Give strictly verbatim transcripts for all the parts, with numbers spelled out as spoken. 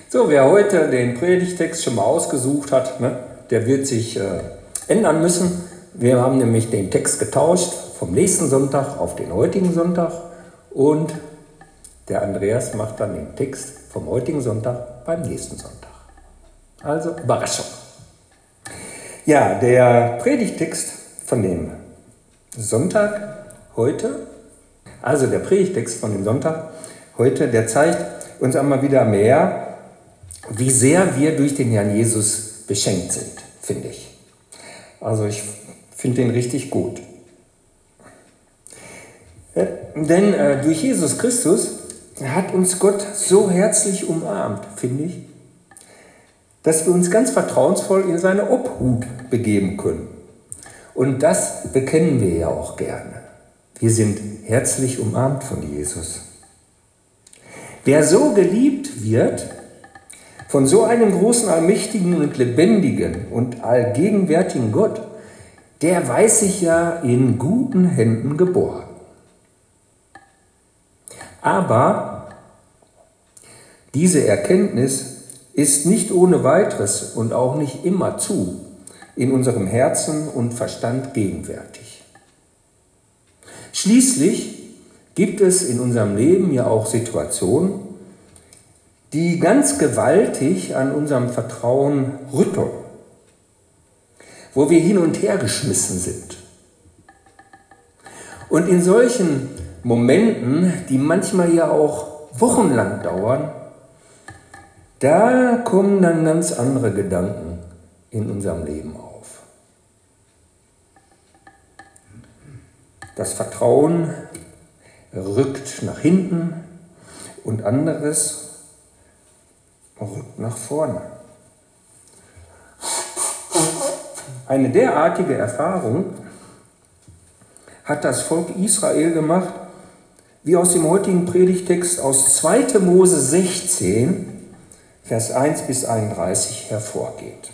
So, wer heute den Predigtext schon mal ausgesucht hat, ne, der wird sich äh, ändern müssen. Wir haben nämlich den Text getauscht vom nächsten Sonntag auf den heutigen Sonntag und der Andreas macht dann den Text vom heutigen Sonntag beim nächsten Sonntag. Also Überraschung. Ja, der Predigtext von dem Sonntag heute, also der Predigtext von dem Sonntag heute, der zeigt uns einmal wieder mehr, wie sehr wir durch den Herrn Jesus beschenkt sind, finde ich. Also ich finde den richtig gut. Denn äh, durch Jesus Christus hat uns Gott so herzlich umarmt, finde ich, dass wir uns ganz vertrauensvoll in seine Obhut begeben können. Und das bekennen wir ja auch gerne. Wir sind herzlich umarmt von Jesus. Wer so geliebt wird, von so einem großen, allmächtigen und lebendigen und allgegenwärtigen Gott, der weiß sich ja in guten Händen geborgen. Aber diese Erkenntnis ist nicht ohne weiteres und auch nicht immerzu in unserem Herzen und Verstand gegenwärtig. Schließlich gibt es in unserem Leben ja auch Situationen, die ganz gewaltig an unserem Vertrauen rütteln, wo wir hin und her geschmissen sind. Und in solchen Momenten, die manchmal ja auch wochenlang dauern, da kommen dann ganz andere Gedanken in unserem Leben auf. Das Vertrauen rückt nach hinten und anderes rückt nach vorne. Eine derartige Erfahrung hat das Volk Israel gemacht, wie aus dem heutigen Predigtext aus zweiter Mose sechzehn, Vers eins bis einunddreißig hervorgeht.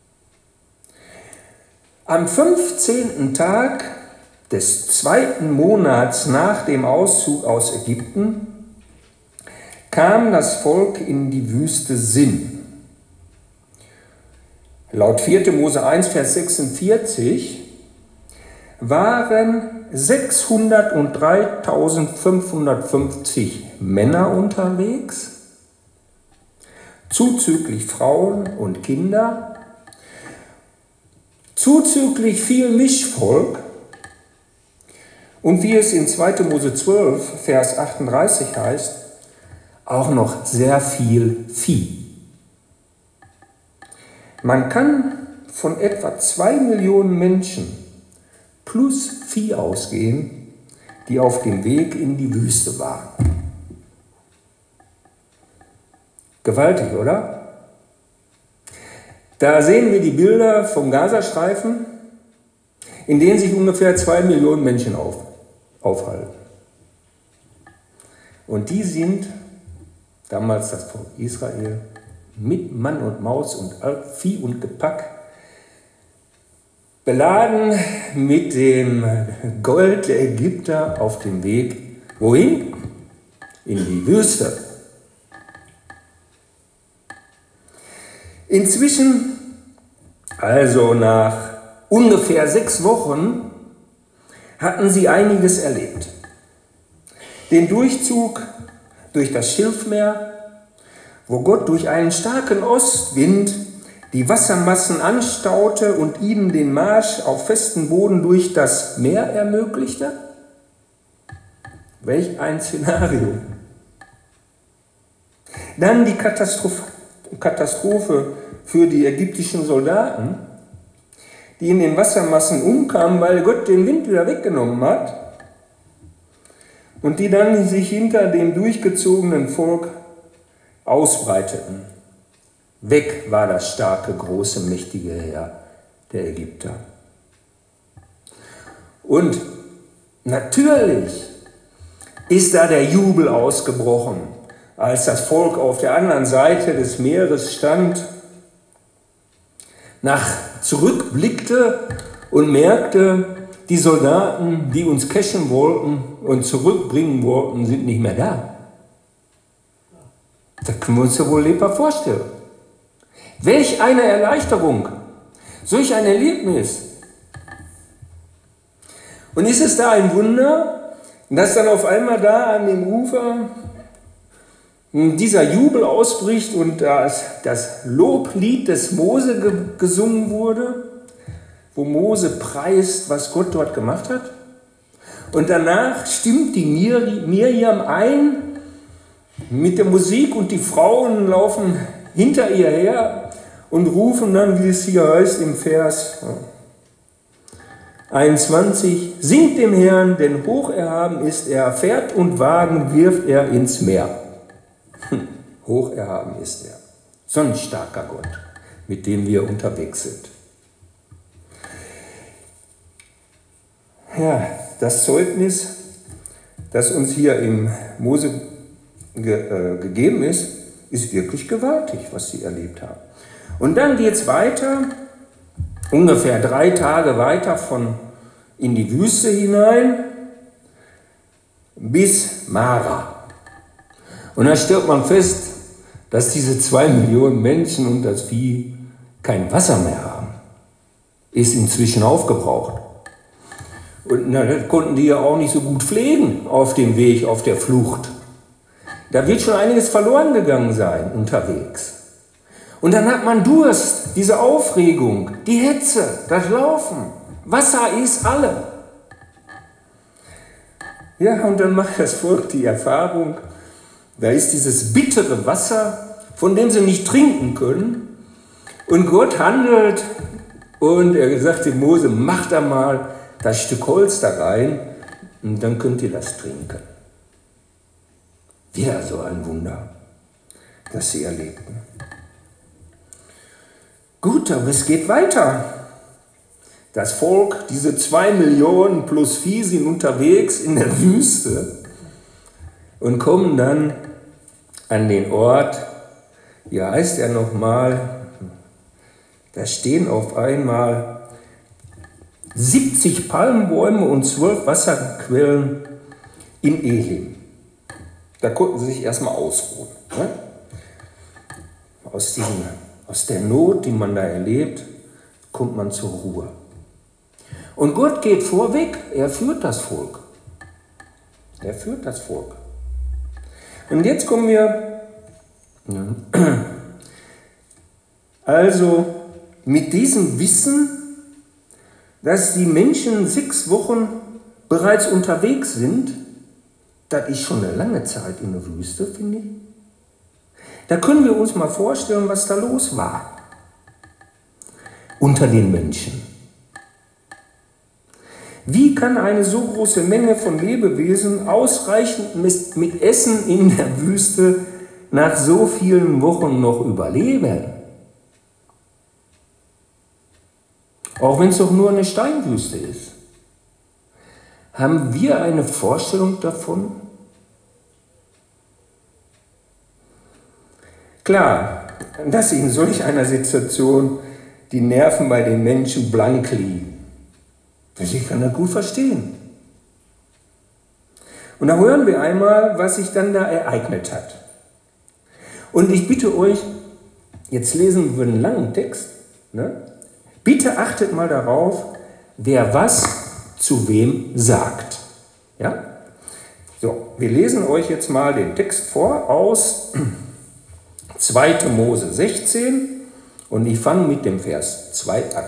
Am fünfzehnten Tag des zweiten Monats nach dem Auszug aus Ägypten kam das Volk in die Wüste Sin. Laut vierter Mose eins, Vers sechsundvierzig waren sechshundertdreitausendfünfhundertfünfzig Männer unterwegs, zuzüglich Frauen und Kinder, zuzüglich viel Mischvolk und wie es in zweiter Mose zwölf, Vers achtunddreißig heißt, auch noch sehr viel Vieh. Man kann von etwa zwei Millionen Menschen plus Vieh ausgehen, die auf dem Weg in die Wüste waren. Gewaltig, oder? Da sehen wir die Bilder vom Gazastreifen, in denen sich ungefähr zwei Millionen Menschen auf, aufhalten. Und die sind damals das Volk Israel, mit Mann und Maus und Vieh und Gepäck, beladen mit dem Gold der Ägypter auf dem Weg, wohin? In die Wüste. Inzwischen, also nach ungefähr sechs Wochen, hatten sie einiges erlebt. Den Durchzug durch das Schilfmeer, wo Gott durch einen starken Ostwind die Wassermassen anstaute und ihnen den Marsch auf festen Boden durch das Meer ermöglichte? Welch ein Szenario! Dann die Katastrophe, Katastrophe für die ägyptischen Soldaten, die in den Wassermassen umkamen, weil Gott den Wind wieder weggenommen hat. Und die dann sich hinter dem durchgezogenen Volk ausbreiteten. Weg war das starke, große, mächtige Heer der Ägypter. Und natürlich ist da der Jubel ausgebrochen, als das Volk auf der anderen Seite des Meeres stand, nach zurückblickte und merkte, die Soldaten, die uns cashen wollten und zurückbringen wollten, sind nicht mehr da. Das können wir uns ja wohl lebhaft vorstellen. Welch eine Erleichterung, solch ein Erlebnis. Und ist es da ein Wunder, dass dann auf einmal da an dem Ufer dieser Jubel ausbricht und das, das Loblied des Mose ge, gesungen wurde, wo Mose preist, was Gott dort gemacht hat? Und danach stimmt die Mir, Miriam ein mit der Musik und die Frauen laufen hinter ihr her und rufen dann, wie es hier heißt im Vers einundzwanzig, singt dem Herrn, denn hoch erhaben ist er, Pferd und Wagen wirft er ins Meer. Hm, hoch erhaben ist er. So ein starker Gott, mit dem wir unterwegs sind. Ja, das Zeugnis, das uns hier im Mose ge, äh, gegeben ist, ist wirklich gewaltig, was sie erlebt haben. Und dann geht es weiter, ungefähr drei Tage weiter von in die Wüste hinein bis Mara. Und da stellt man fest, dass diese zwei Millionen Menschen und das Vieh kein Wasser mehr haben. Ist inzwischen aufgebraucht. Und na, das konnten die ja auch nicht so gut pflegen auf dem Weg, auf der Flucht. Da wird schon einiges verloren gegangen sein unterwegs. Und dann hat man Durst, diese Aufregung, die Hetze, das Laufen. Wasser ist alle. Ja, und dann macht das Volk die Erfahrung, da ist dieses bittere Wasser, von dem sie nicht trinken können. Und Gott handelt und er sagt dem Mose, mach da mal das Stück Holz da rein und dann könnt ihr das trinken. Wieder so ein Wunder, das sie erlebten. Gut, aber es geht weiter. Das Volk, diese zwei Millionen plus Vieh sind unterwegs in der Wüste und kommen dann an den Ort, wie heißt er nochmal, da stehen auf einmal siebzig Palmbäume und zwölf Wasserquellen in Elim. Da konnten sie sich erstmal ausruhen. Ne? Aus, diesen, aus der Not, die man da erlebt, kommt man zur Ruhe. Und Gott geht vorweg, er führt das Volk. Er führt das Volk. Und jetzt kommen wir, also mit diesem Wissen, dass die Menschen sechs Wochen bereits unterwegs sind, das ist schon eine lange Zeit in der Wüste, finde ich. Da können wir uns mal vorstellen, was da los war unter den Menschen. Wie kann eine so große Menge von Lebewesen ausreichend mit Essen in der Wüste nach so vielen Wochen noch überleben? Auch wenn es doch nur eine Steinwüste ist. Haben wir eine Vorstellung davon? Klar, dass in solch einer Situation die Nerven bei den Menschen blank liegen. Ich kann das gut verstehen. Und da hören wir einmal, was sich dann da ereignet hat. Und ich bitte euch, jetzt lesen wir einen langen Text, ne? Bitte achtet mal darauf, wer was zu wem sagt. Ja? So, wir lesen euch jetzt mal den Text vor aus zweiter Mose sechzehn und ich fange mit dem Vers zwei an.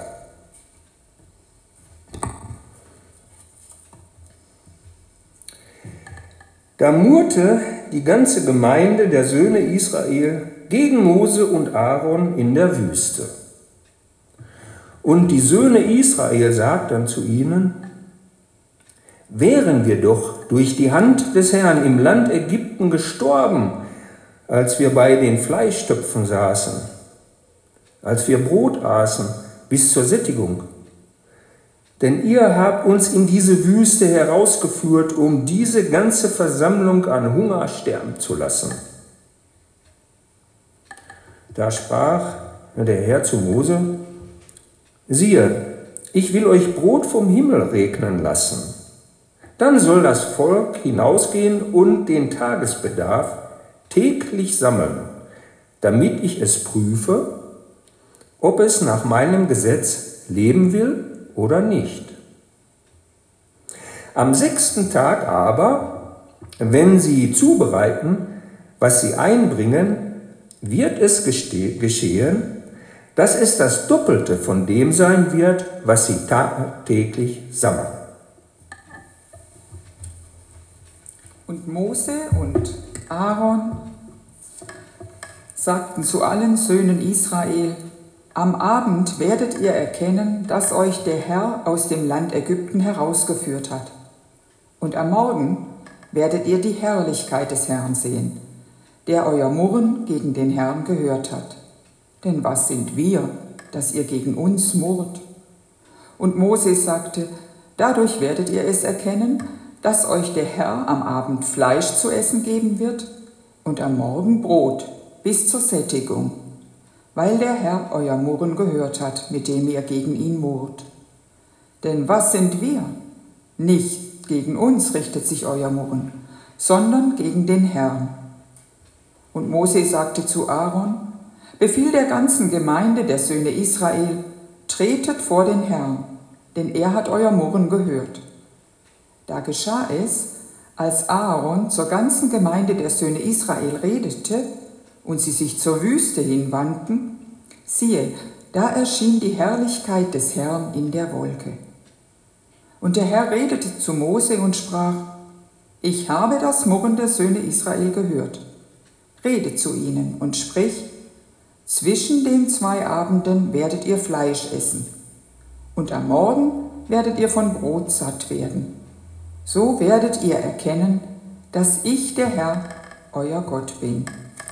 Da murrte die ganze Gemeinde der Söhne Israel gegen Mose und Aaron in der Wüste. Und die Söhne Israel sagten zu ihnen, wären wir doch durch die Hand des Herrn im Land Ägypten gestorben, als wir bei den Fleischtöpfen saßen, als wir Brot aßen bis zur Sättigung. Denn ihr habt uns in diese Wüste herausgeführt, um diese ganze Versammlung an Hunger sterben zu lassen. Da sprach der Herr zu Mose, siehe, ich will euch Brot vom Himmel regnen lassen. Dann soll das Volk hinausgehen und den Tagesbedarf täglich sammeln, damit ich es prüfe, ob es nach meinem Gesetz leben will oder nicht. Am sechsten Tag aber, wenn sie zubereiten, was sie einbringen, wird es geschehen, dass es das Doppelte von dem sein wird, was sie tagtäglich sammeln. Und Mose und Aaron sagten zu allen Söhnen Israel: Am Abend werdet ihr erkennen, dass euch der Herr aus dem Land Ägypten herausgeführt hat. Und am Morgen werdet ihr die Herrlichkeit des Herrn sehen, der euer Murren gegen den Herrn gehört hat. Denn was sind wir, dass ihr gegen uns murrt? Und Mose sagte: Dadurch werdet ihr es erkennen, dass euch der Herr am Abend Fleisch zu essen geben wird und am Morgen Brot bis zur Sättigung, weil der Herr euer Murren gehört hat, mit dem ihr gegen ihn murrt. Denn was sind wir? Nicht gegen uns richtet sich euer Murren, sondern gegen den Herrn. Und Mose sagte zu Aaron: Befiehl der ganzen Gemeinde der Söhne Israel, tretet vor den Herrn, denn er hat euer Murren gehört. Da geschah es, als Aaron zur ganzen Gemeinde der Söhne Israel redete und sie sich zur Wüste hinwandten, siehe, da erschien die Herrlichkeit des Herrn in der Wolke. Und der Herr redete zu Mose und sprach: Ich habe das Murren der Söhne Israel gehört. Rede zu ihnen und sprich: Zwischen den zwei Abenden werdet ihr Fleisch essen, und am Morgen werdet ihr von Brot satt werden. So werdet ihr erkennen, dass ich der Herr, euer Gott bin.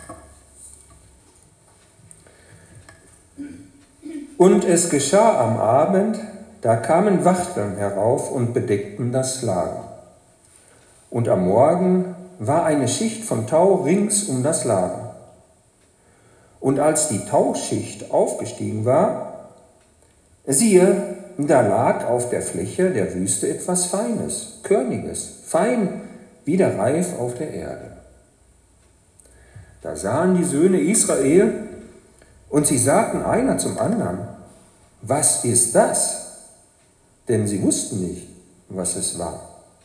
Und es geschah am Abend, da kamen Wachteln herauf und bedeckten das Lager. Und am Morgen war eine Schicht von Tau rings um das Lager. Und als die Tauschicht aufgestiegen war, siehe, da lag auf der Fläche der Wüste etwas Feines, Körniges, fein wie der Reif auf der Erde. Da sahen die Söhne Israel, und sie sagten einer zum anderen: Was ist das? Denn sie wussten nicht, was es war.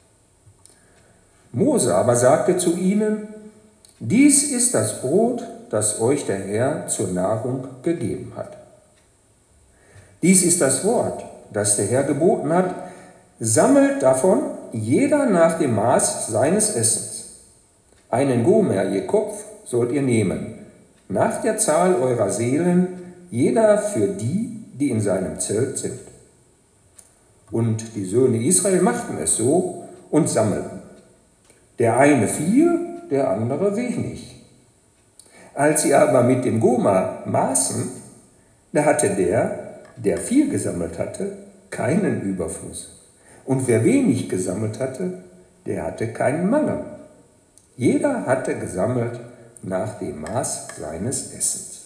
Mose aber sagte zu ihnen: Dies ist das Brot, das euch der Herr zur Nahrung gegeben hat. Dies ist das Wort, das der Herr geboten hat: Sammelt davon jeder nach dem Maß seines Essens. Einen Gomer je Kopf sollt ihr nehmen, nach der Zahl eurer Seelen, jeder für die, die in seinem Zelt sind. Und die Söhne Israel machten es so und sammelten. Der eine viel, der andere wenig. Als sie aber mit dem Gomer maßen, da hatte der, der viel gesammelt hatte, keinen Überfluss. Und wer wenig gesammelt hatte, der hatte keinen Mangel. Jeder hatte gesammelt nach dem Maß seines Essens.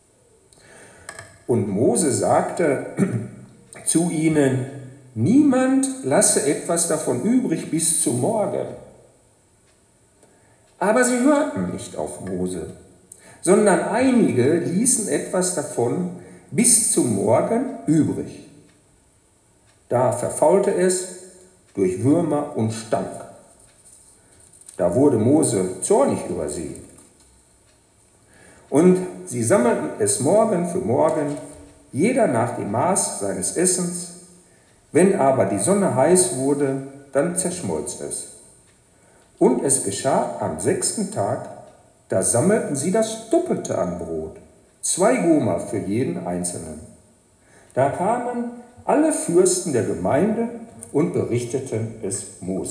Und Mose sagte zu ihnen: Niemand lasse etwas davon übrig bis zum Morgen. Aber sie hörten nicht auf Mose, sondern einige ließen etwas davon bis zum Morgen übrig. Da verfaulte es durch Würmer und stank. Da wurde Mose zornig über sie. Und sie sammelten es Morgen für Morgen, jeder nach dem Maß seines Essens. Wenn aber die Sonne heiß wurde, dann zerschmolz es. Und es geschah am sechsten Tag, da sammelten sie das Doppelte an Brot, zwei Gomer für jeden Einzelnen. Da kamen alle Fürsten der Gemeinde und berichteten es Mose.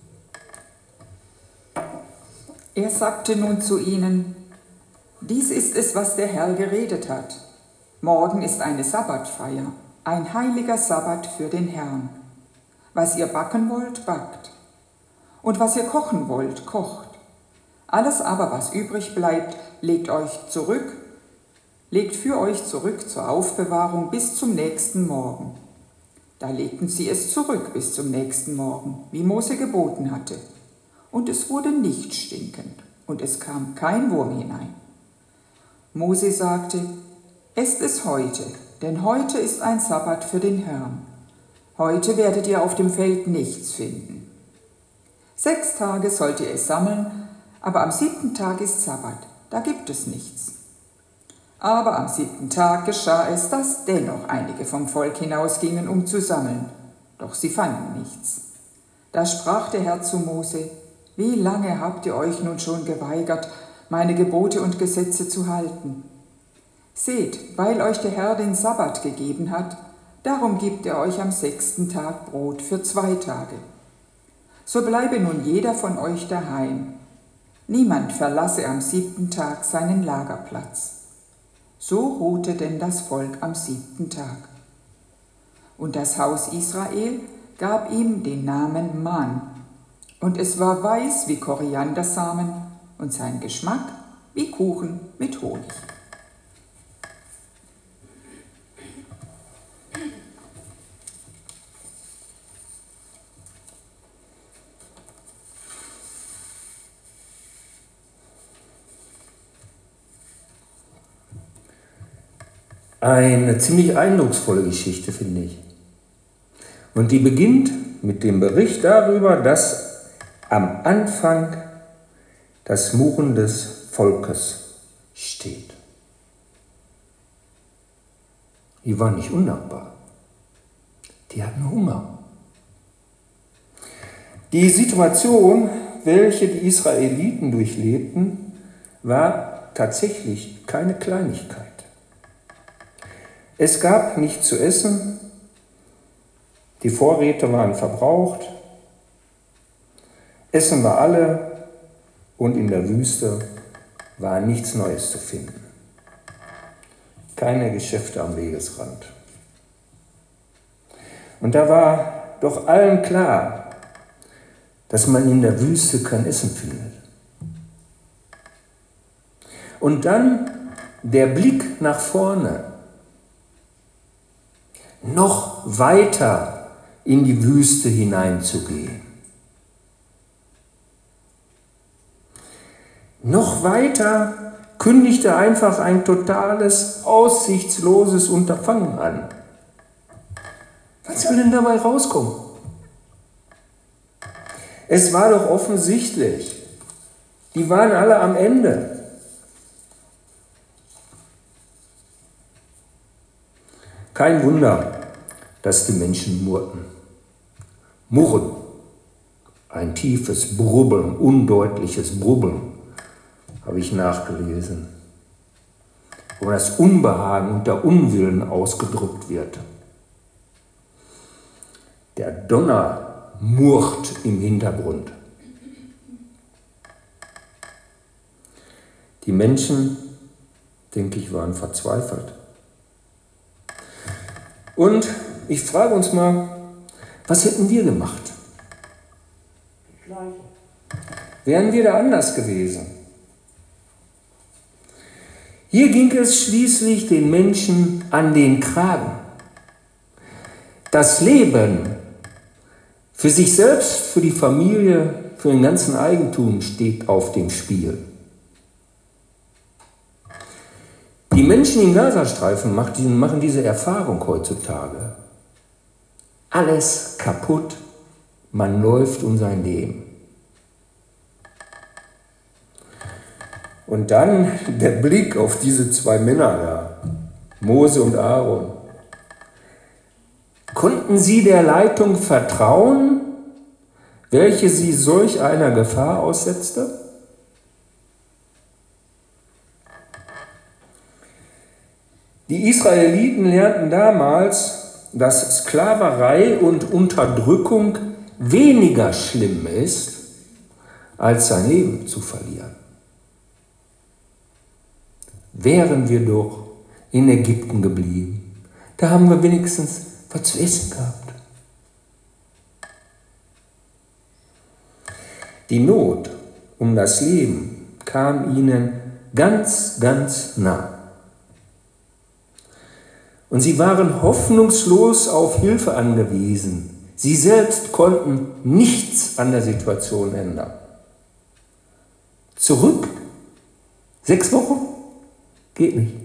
Er sagte nun zu ihnen: Dies ist es, was der Herr geredet hat. Morgen ist eine Sabbatfeier, ein heiliger Sabbat für den Herrn. Was ihr backen wollt, backt. Und was ihr kochen wollt, kocht. Alles aber, was übrig bleibt, legt euch zurück, legt für euch zurück zur Aufbewahrung bis zum nächsten Morgen. Da legten sie es zurück bis zum nächsten Morgen, wie Mose geboten hatte. Und es wurde nicht stinkend. und es kam kein Wurm hinein. Mose sagte, esst es heute, denn heute ist ein Sabbat für den Herrn. Heute werdet ihr auf dem Feld nichts finden. Sechs Tage sollt ihr es sammeln, aber am siebten Tag ist Sabbat, da gibt es nichts. Aber am siebten Tag geschah es, dass dennoch einige vom Volk hinausgingen, um zu sammeln, doch sie fanden nichts. Da sprach der Herr zu Mose, wie lange habt ihr euch nun schon geweigert, meine Gebote und Gesetze zu halten? Seht, weil euch der Herr den Sabbat gegeben hat, darum gibt er euch am sechsten Tag Brot für zwei Tage. So bleibe nun jeder von euch daheim. Niemand verlasse am siebten Tag seinen Lagerplatz. So ruhte denn das Volk am siebten Tag. Und das Haus Israel gab ihm den Namen Man, und es war weiß wie Koriandersamen und sein Geschmack wie Kuchen mit Honig. Eine ziemlich eindrucksvolle Geschichte, finde ich. Und die beginnt mit dem Bericht darüber, dass am Anfang das Murren des Volkes steht. Die waren nicht undankbar. Die hatten Hunger. Die Situation, welche die Israeliten durchlebten, war tatsächlich keine Kleinigkeit. Es gab nichts zu essen, die Vorräte waren verbraucht, Essen war alle und in der Wüste war nichts Neues zu finden. Keine Geschäfte am Wegesrand. Und da war doch allen klar, dass man in der Wüste kein Essen findet. Und dann der Blick nach vorne. Noch weiter in die Wüste hineinzugehen. Noch weiter kündigte einfach ein totales, aussichtsloses Unterfangen an. Was soll denn dabei rauskommen? Es war doch offensichtlich, die waren alle am Ende. Kein Wunder, dass die Menschen murrten. Murren, ein tiefes Brubbeln, undeutliches Brubbeln, habe ich nachgelesen, wo das Unbehagen und der Unwillen ausgedrückt wird. Der Donner murrt im Hintergrund. Die Menschen, denke ich, waren verzweifelt. Und ich frage uns mal, was hätten wir gemacht? Wären wir da anders gewesen? Hier ging es schließlich den Menschen an den Kragen. Das Leben für sich selbst, für die Familie, für den ganzen Eigentum steht auf dem Spiel. Die Menschen im Gazastreifen machen diese Erfahrung heutzutage. Alles kaputt, man läuft um sein Leben. Und dann der Blick auf diese zwei Männer da, Mose und Aaron. Konnten sie der Leitung vertrauen, welche sie solch einer Gefahr aussetzte? Die Israeliten lernten damals, dass Sklaverei und Unterdrückung weniger schlimm ist, als sein Leben zu verlieren. Wären wir doch in Ägypten geblieben, da haben wir wenigstens was zu essen gehabt. Die Not um das Leben kam ihnen ganz, ganz nah. Und sie waren hoffnungslos auf Hilfe angewiesen. Sie selbst konnten nichts an der Situation ändern. Zurück? Sechs Wochen? Geht nicht.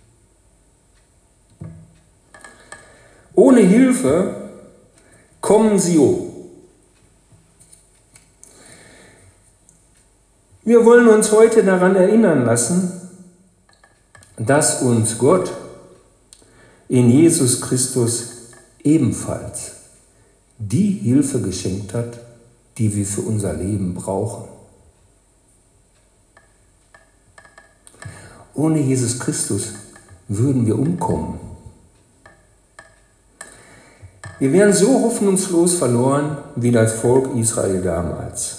Ohne Hilfe kommen sie um. Wir wollen uns heute daran erinnern lassen, dass uns Gott in Jesus Christus ebenfalls die Hilfe geschenkt hat, die wir für unser Leben brauchen. Ohne Jesus Christus würden wir umkommen. Wir wären so hoffnungslos verloren wie das Volk Israel damals.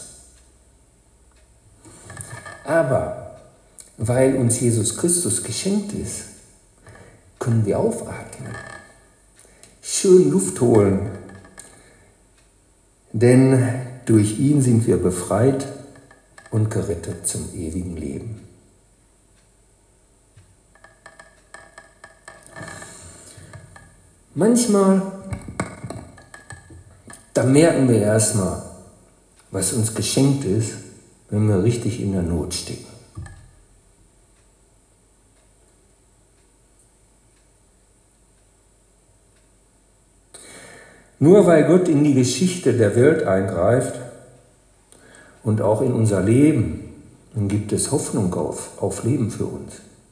Aber weil uns Jesus Christus geschenkt ist, können wir aufatmen, schön Luft holen, denn durch ihn sind wir befreit und gerettet zum ewigen Leben. Manchmal, da merken wir erstmal, was uns geschenkt ist, wenn wir richtig in der Not stecken. Nur weil Gott in die Geschichte der Welt eingreift und auch in unser Leben, dann gibt es Hoffnung auf, auf Leben für uns.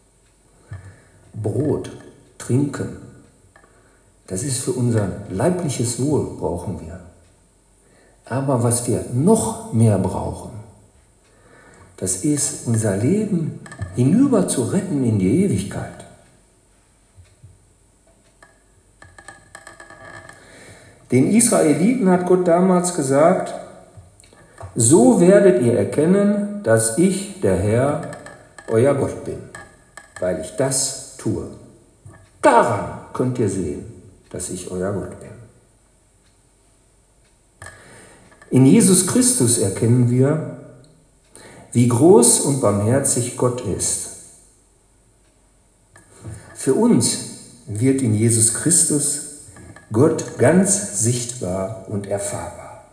Brot, Trinken, das ist für unser leibliches Wohl, brauchen wir. Aber was wir noch mehr brauchen, das ist unser Leben hinüber zu retten in die Ewigkeit. Den Israeliten hat Gott damals gesagt, so werdet ihr erkennen, dass ich, der Herr, euer Gott bin, weil ich das tue. Daran könnt ihr sehen, dass ich euer Gott bin. In Jesus Christus erkennen wir, wie groß und barmherzig Gott ist. Für uns wird in Jesus Christus Gott ganz sichtbar und erfahrbar.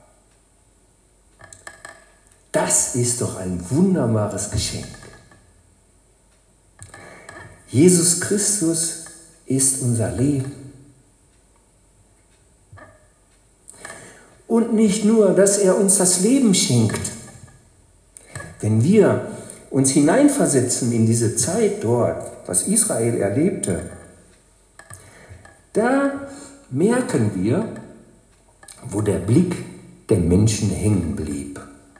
Das ist doch ein wunderbares Geschenk. Jesus Christus ist unser Leben. Und nicht nur, dass er uns das Leben schenkt. Wenn wir uns hineinversetzen in diese Zeit dort, was Israel erlebte, da merken wir, wo der Blick der Menschen hängen blieb.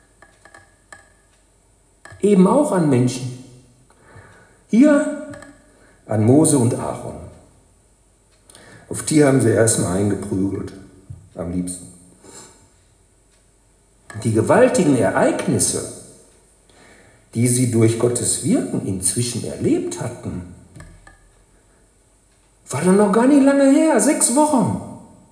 Eben auch an Menschen. Hier an Mose und Aaron. Auf die haben sie erstmal eingeprügelt, am liebsten. Die gewaltigen Ereignisse, die sie durch Gottes Wirken inzwischen erlebt hatten, war dann noch gar nicht lange her, sechs Wochen.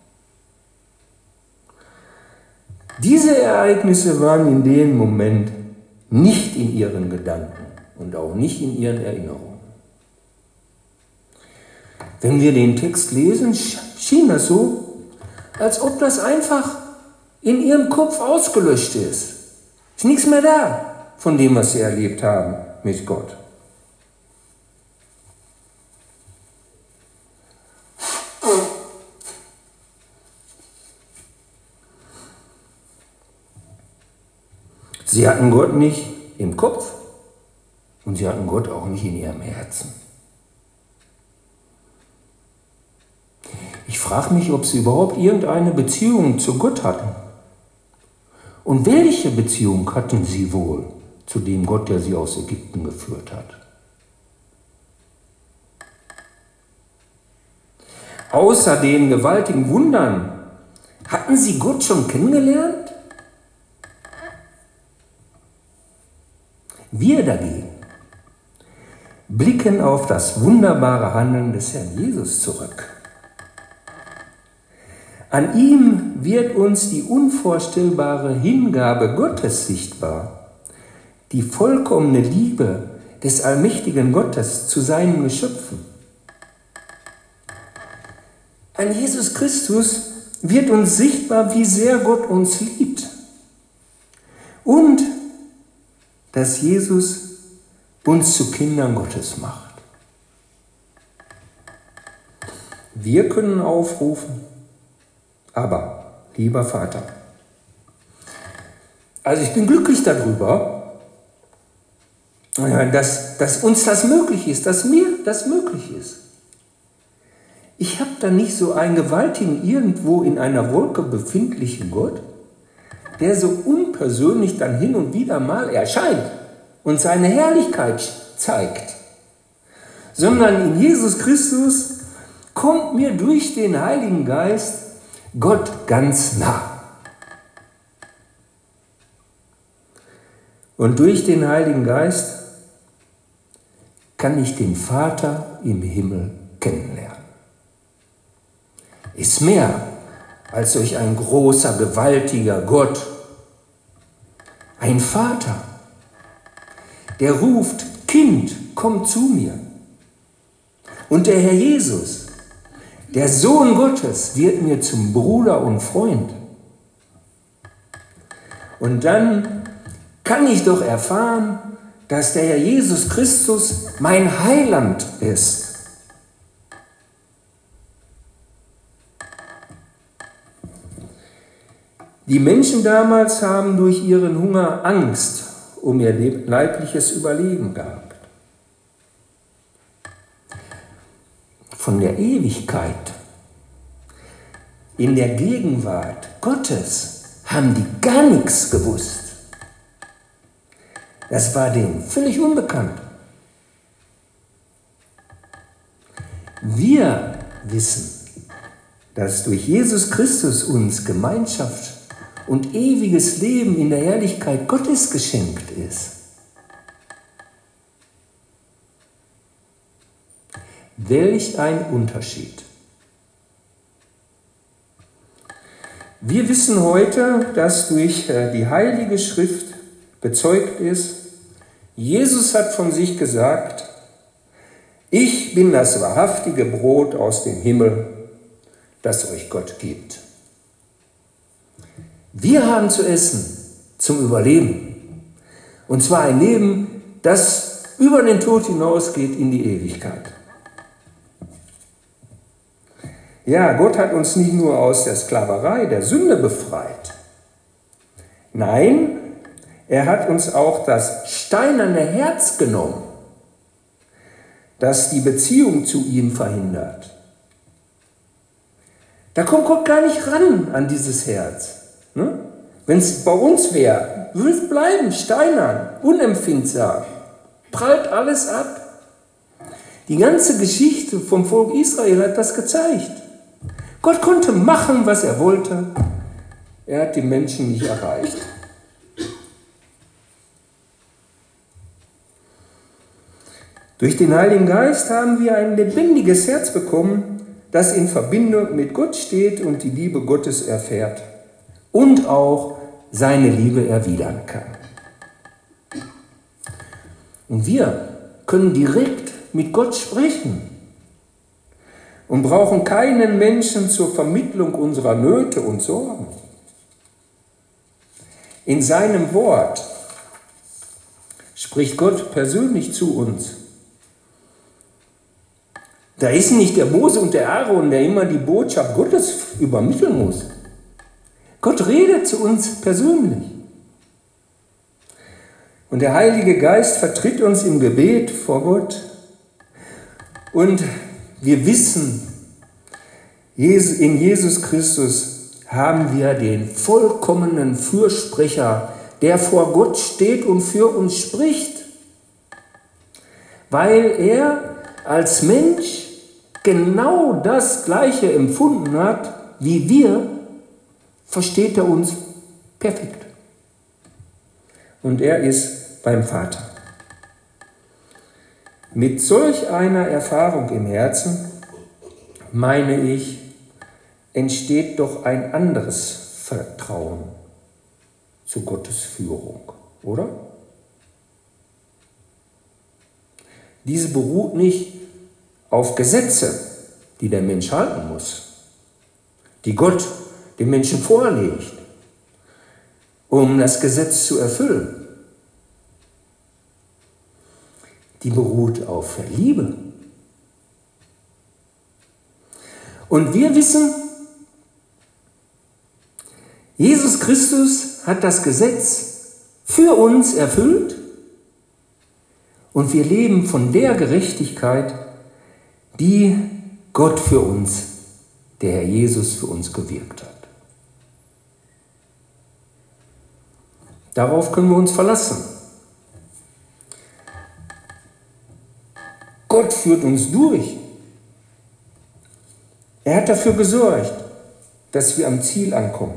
Diese Ereignisse waren in dem Moment nicht in ihren Gedanken und auch nicht in ihren Erinnerungen. Wenn wir den Text lesen, schien das so, als ob das einfach in ihrem Kopf ausgelöscht ist. Ist nichts mehr da von dem, was sie erlebt haben mit Gott. Sie hatten Gott nicht im Kopf und sie hatten Gott auch nicht in ihrem Herzen. Ich frage mich, ob sie überhaupt irgendeine Beziehung zu Gott hatten. Und welche Beziehung hatten sie wohl zu dem Gott, der sie aus Ägypten geführt hat? Außer den gewaltigen Wundern, hatten sie Gott schon kennengelernt? Wir dagegen blicken auf das wunderbare Handeln des Herrn Jesus zurück. An ihm wird uns die unvorstellbare Hingabe Gottes sichtbar, die vollkommene Liebe des allmächtigen Gottes zu seinen Geschöpfen. An Jesus Christus wird uns sichtbar, wie sehr Gott uns liebt und dass Jesus uns zu Kindern Gottes macht. Wir können aufrufen, aber, lieber Vater, also ich bin glücklich darüber, dass, dass uns das möglich ist, dass mir das möglich ist. Ich habe da nicht so einen gewaltigen, irgendwo in einer Wolke befindlichen Gott, der so unpersönlich dann hin und wieder mal erscheint und seine Herrlichkeit zeigt, sondern in Jesus Christus kommt mir durch den Heiligen Geist Gott ganz nah. Und durch den Heiligen Geist kann ich den Vater im Himmel kennenlernen. Ist mehr als solch ein großer, gewaltiger Gott. Ein Vater, der ruft, Kind, komm zu mir. Und der Herr Jesus, der Sohn Gottes, wird mir zum Bruder und Freund. Und dann kann ich doch erfahren, dass der Herr Jesus Christus mein Heiland ist. Die Menschen damals haben durch ihren Hunger Angst um ihr leibliches Überleben gehabt. Von der Ewigkeit in der Gegenwart Gottes haben die gar nichts gewusst. Das war denen völlig unbekannt. Wir wissen, dass durch Jesus Christus uns Gemeinschaft und ewiges Leben in der Herrlichkeit Gottes geschenkt ist. Welch ein Unterschied. Wir wissen heute, dass durch die Heilige Schrift bezeugt ist, Jesus hat von sich gesagt, ich bin das wahrhaftige Brot aus dem Himmel, das euch Gott gibt. Wir haben zu essen zum Überleben. Und zwar ein Leben, das über den Tod hinausgeht in die Ewigkeit. Ja, Gott hat uns nicht nur aus der Sklaverei, der Sünde befreit. Nein, er hat uns auch das steinerne Herz genommen, das die Beziehung zu ihm verhindert. Da kommt Gott gar nicht ran an dieses Herz. Ne? Wenn es bei uns wäre, würde es bleiben, steinern, unempfindsam, prallt alles ab. Die ganze Geschichte vom Volk Israel hat das gezeigt. Gott konnte machen, was er wollte. Er hat die Menschen nicht erreicht. Durch den Heiligen Geist haben wir ein lebendiges Herz bekommen, das in Verbindung mit Gott steht und die Liebe Gottes erfährt und auch seine Liebe erwidern kann. Und wir können direkt mit Gott sprechen und brauchen keinen Menschen zur Vermittlung unserer Nöte und Sorgen. In seinem Wort spricht Gott persönlich zu uns. Da ist nicht der Mose und der Aaron, der immer die Botschaft Gottes übermitteln muss. Gott redet zu uns persönlich. Und der Heilige Geist vertritt uns im Gebet vor Gott. Und wir wissen, in Jesus Christus haben wir den vollkommenen Fürsprecher, der vor Gott steht und für uns spricht. Weil er als Mensch genau das Gleiche empfunden hat, wie wir, versteht er uns perfekt. Und er ist beim Vater. Mit solch einer Erfahrung im Herzen, meine ich, entsteht doch ein anderes Vertrauen zu Gottes Führung, oder? Diese beruht nicht auf Gesetze, die der Mensch halten muss, die Gott dem Menschen vorlegt, um das Gesetz zu erfüllen. die beruht auf Liebe. Und wir wissen, Jesus Christus hat das Gesetz für uns erfüllt und wir leben von der Gerechtigkeit, die Gott für uns, der Herr Jesus für uns gewirkt hat. Darauf können wir uns verlassen. Gott führt uns durch. Er hat dafür gesorgt, dass wir am Ziel ankommen.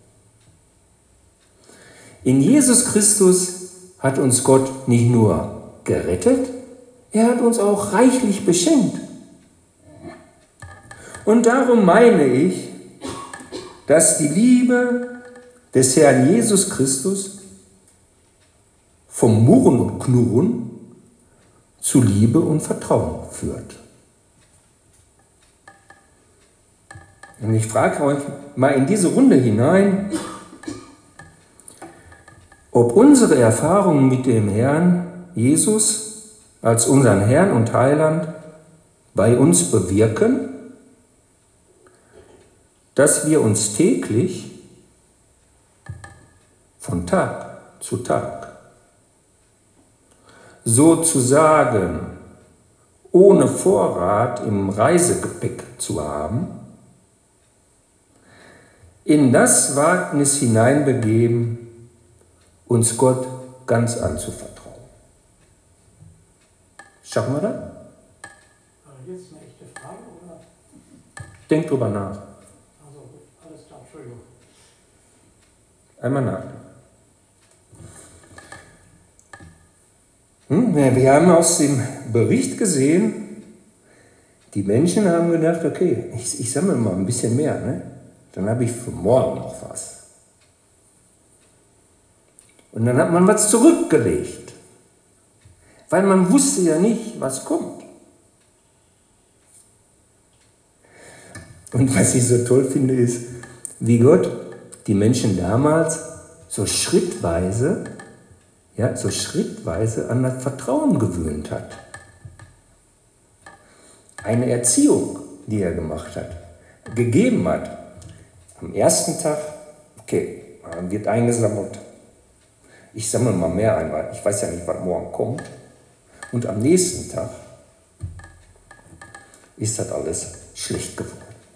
In Jesus Christus hat uns Gott nicht nur gerettet, er hat uns auch reichlich beschenkt. Und darum meine ich, dass die Liebe des Herrn Jesus Christus vom Murren und Knurren zu Liebe und Vertrauen führt. Und ich frage euch mal in diese Runde hinein, ob unsere Erfahrungen mit dem Herrn Jesus als unseren Herrn und Heiland bei uns bewirken, dass wir uns täglich von Tag zu Tag sozusagen ohne Vorrat im Reisegepäck zu haben, in das Wagnis hineinbegeben, uns Gott ganz anzuvertrauen. Schaffen wir das? Aber jetzt eine echte Frage, oder? Denk drüber nach. Also, alles klar, Entschuldigung. Einmal nachdenken. Hm, wir haben aus dem Bericht gesehen, die Menschen haben gedacht, okay, ich, ich sammle mal ein bisschen mehr, ne? Dann habe ich für morgen noch was. Und dann hat man was zurückgelegt, weil man wusste ja nicht, was kommt. Und was ich so toll finde, ist, wie Gott die Menschen damals so schrittweise, ja, so schrittweise an das Vertrauen gewöhnt hat. Eine Erziehung, die er gemacht hat, gegeben hat. Am ersten Tag, okay, dann wird eingesammelt. Ich sammle mal mehr ein, weil ich weiß ja nicht, was morgen kommt. Und am nächsten Tag ist das alles schlecht geworden.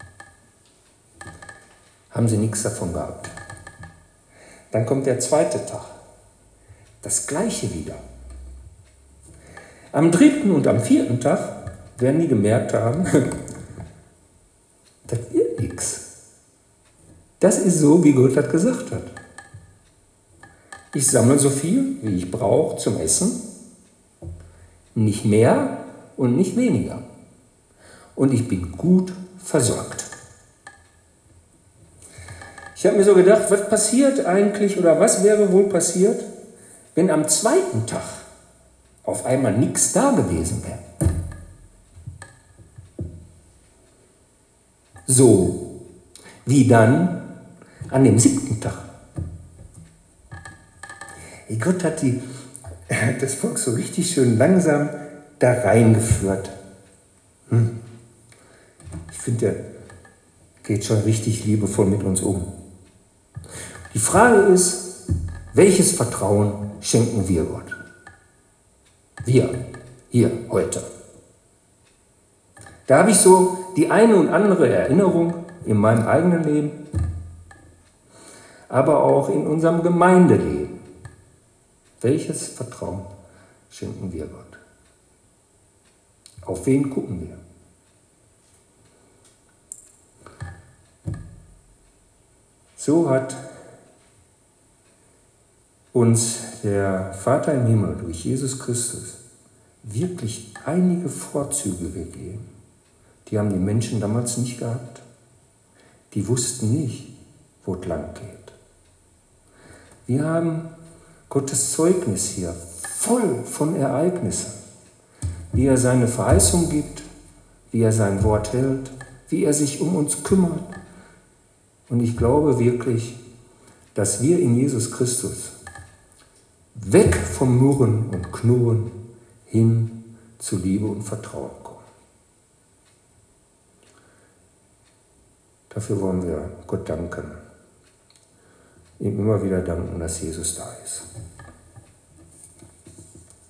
Haben sie nichts davon gehabt. Dann kommt der zweite Tag. Das Gleiche wieder. Am dritten und am vierten Tag werden die gemerkt haben, das wird nichts. Das ist so, wie Gott das gesagt hat. Ich sammle so viel, wie ich brauche zum Essen. Nicht mehr und nicht weniger. Und ich bin gut versorgt. Ich habe mir so gedacht, was passiert eigentlich oder was wäre wohl passiert, wenn am zweiten Tag auf einmal nichts da gewesen wäre. So wie dann an dem siebten Tag. Gott hat, die, hat das Volk so richtig schön langsam da reingeführt. Hm. Ich finde, der geht schon richtig liebevoll mit uns um. Die Frage ist, welches Vertrauen schenken wir Gott? Wir, hier, heute. Da habe ich so die eine und andere Erinnerung in meinem eigenen Leben, aber auch in unserem Gemeindeleben. Welches Vertrauen schenken wir Gott? Auf wen gucken wir? So hat uns der Vater im Himmel durch Jesus Christus wirklich einige Vorzüge gegeben. Die haben die Menschen damals nicht gehabt. Die wussten nicht, wo es lang geht. Wir haben Gottes Zeugnis hier voll von Ereignissen, wie er seine Verheißung gibt, wie er sein Wort hält, wie er sich um uns kümmert. Und ich glaube wirklich, dass wir in Jesus Christus weg vom Murren und Knurren hin zu Liebe und Vertrauen kommen. Dafür wollen wir Gott danken, ihm immer wieder danken, dass Jesus da ist.